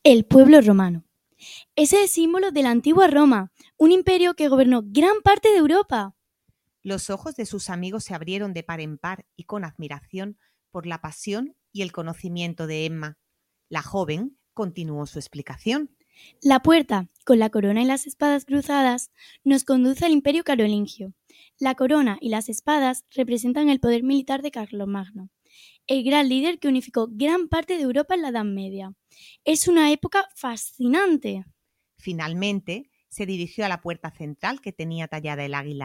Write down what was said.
El pueblo romano. Es el símbolo de la antigua Roma, un imperio que gobernó gran parte de Europa. Los ojos de sus amigos se abrieron de par en par y con admiración por la pasión y el conocimiento de Emma. La joven continuó su explicación. La puerta, con la corona y las espadas cruzadas, nos conduce al imperio carolingio. La corona y las espadas representan el poder militar de Carlomagno, el gran líder que unificó gran parte de Europa en la Edad Media. Es una época fascinante. Finalmente, se dirigió a la puerta central que tenía tallada el águila.